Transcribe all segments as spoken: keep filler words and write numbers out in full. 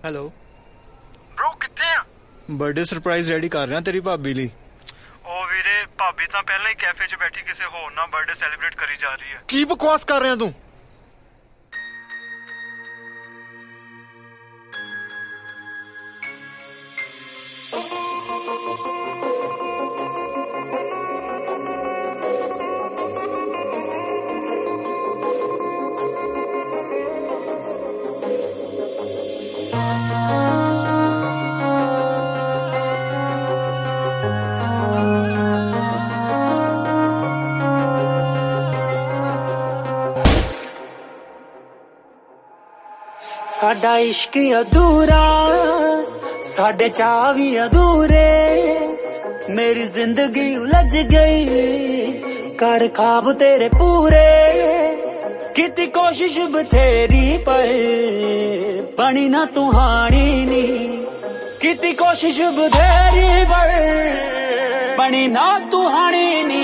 Hello bro ਕਿੱਥੇ ਆ? Birthday surprise ready ਕਰ ਰਿਹਾ ਤੇਰੀ ਭਾਬੀ ਲਈ। ਉਹ ਵੀਰੇ ਭਾਬੀ ਤਾਂ ਪਹਿਲਾਂ ਹੀ ਕੈਫੇ 'ਚ ਬੈਠੀ ਕਿਸੇ ਹੋਰ ਨਾਲ ਬਰਥਡੇ ਸੈਲੀਬ੍ਰੇਟ ਕਰੀ ਜਾ ਰਹੀ ਹੈ। ਕੀ ਬਕਵਾਸ ਕਰ ਰਿਹਾ ਤੂੰ? साडा इश्क अधूरा साडे चाह भी अधूरे मेरी जिंदगी उलझ गई कर ख्वाब तेरे पूरे कितनी कोशिश बथेरी पर बनी ना तुहानी नी कितनी कोशिश बथेरी पर बनी ना तुहानी नी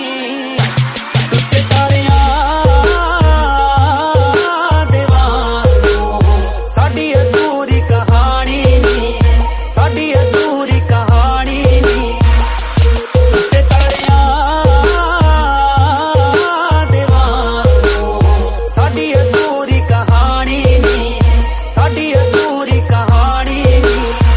साडी अधूरी कहानी नी साडी अधूरी कहानी नी ते तारियां दीवानो साडी अधूरी कहानी नी साडी अधूरी कहानी नी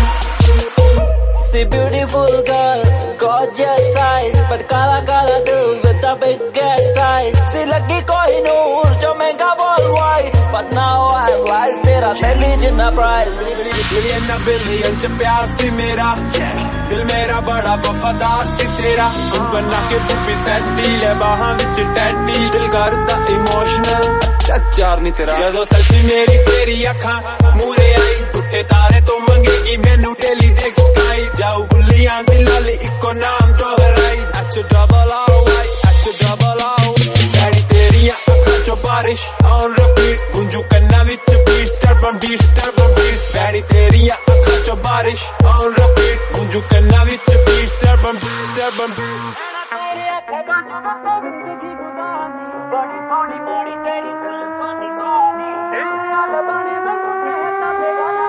See beautiful girl gorgeous eyes but kala kala dill with a big ass size See lagi kohinoor jo mehanga worldwide but now I realize tera Delhi jinna prize Million na billion ch pyar si mera dil mera bada wafadar si tera tu bana ke bubbi steady le bahan vich teddy dil karda emotional chachar ni tera jadon selfie meri teri akhan mure aayi tutte tare to mangegi mainu daily dekh sky jau gulliyan di lali ikko naam to harai h double o y h double o daddy teriyan akhan cho barish on repeat gunju kanna vich beat stubborn beat stubborn beats daddy teriyan akhan cho barish on repeat gunju kanna vich beat stubborn beat stubborn beats तेरे आँखों का जो तो जिंदगी गुजारनी बड़ी थोड़ी बड़ी तेरी जुल्फां दी छानी तेरे याद बने मैनू कहता बेगाना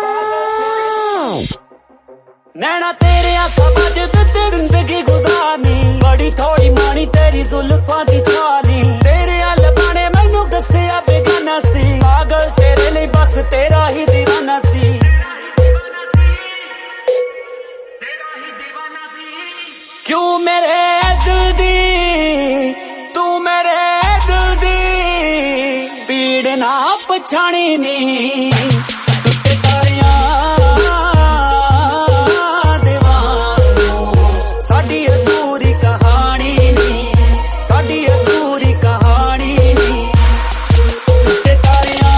नैना तेरे आँखों का जो तो जिंदगी गुजारनी बड़ी थोड़ी मानी तेरी जुल्फां दी छानी तेरे याद बने मैनू दसिया बेगाना सी पागल तेरे लिए बस तेरा ही दीवाना सी क्यों मेरे दिल दी तू मेरे दिल दी पीड़ ना पछाणी नी टुटे तारियां दीवानो साडी अधूरी कहानी नी साडी अधूरी कहानी नी टुटे तारियां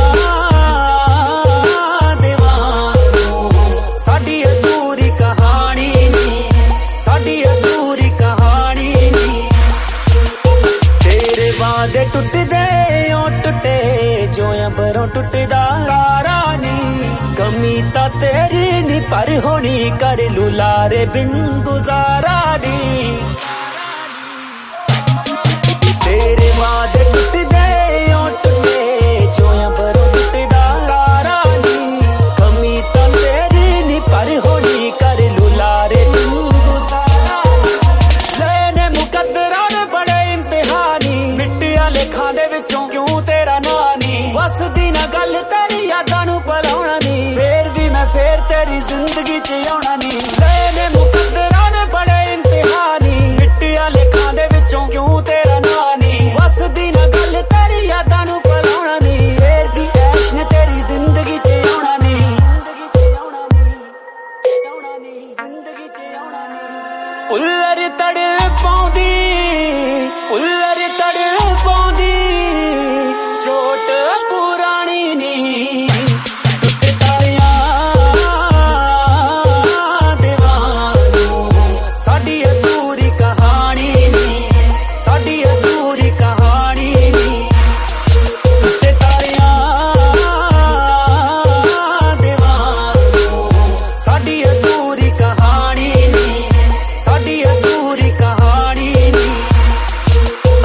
दीवानो साडी अधूरी कहानी नी साडी अधूरी कहानी नी तेरे वादे टुटदे ओ टुटे जो अंबरों टुटदा तारा नी कमी ता तेरी नी पर होनी कर लुलारे बिन गुजारा नी तेरे वादे टुटदे ओ टुटे जो अंबरों टुटदा तारा नी कमी ता तेरी नी पर होनी कर लुलारे बिन खाने विचों क्यों तेरा नानी वसदी ना गल तेरी यादां नू भुलाउणा नी फेर भी मैं फेर तेरी जिंदगी च आउणा नी लेने मुकद्दरां ने बड़े इम्तिहानी मिट्टी आले खाने विचों क्यों तेरा नानी वसदी ना गल तेरी यादां नू भुलाउणा नी फेर दी ऐश ने तेरी जिंदगी च आउणा नी जिंदगी च आउणा नी उल्लर तड़ पाउंदी उल्लर तड़ पाउंदी चोट पुरानी नी टुटे तारियां दीवानो साडी अधूरी कहानी नी साडी अधूरी कहानी नी टुटे तारियां दीवानो साडी अधूरी कहानी नी साडी अधूरी कहानी नी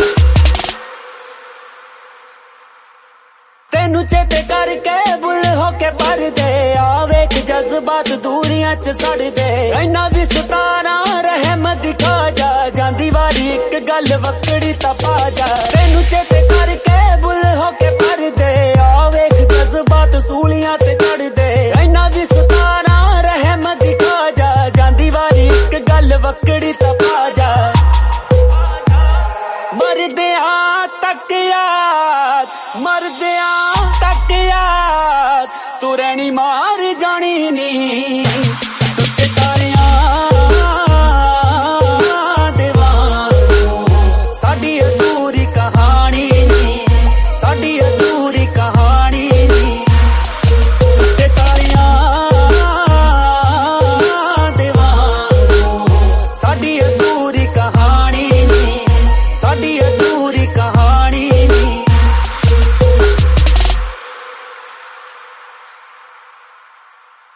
तेनू चेते करके बुल हो के परदे आ वेख जज्बात दूरियां च सड़दे इन्ना भी सताना रहम दिखा जा जांदी वारी एक गल वकड़ी तपा जा तेनू चेते करके बुल हो के परदे आ वेख जज्बात सूलियां ते चढ़दे इन्ना भी सताना रहम दिखा जा जांदी वारी एक गल वकड़ी तपा जा मरदियां तक याद मरदियां तक याद तू रहनी मार जानी नी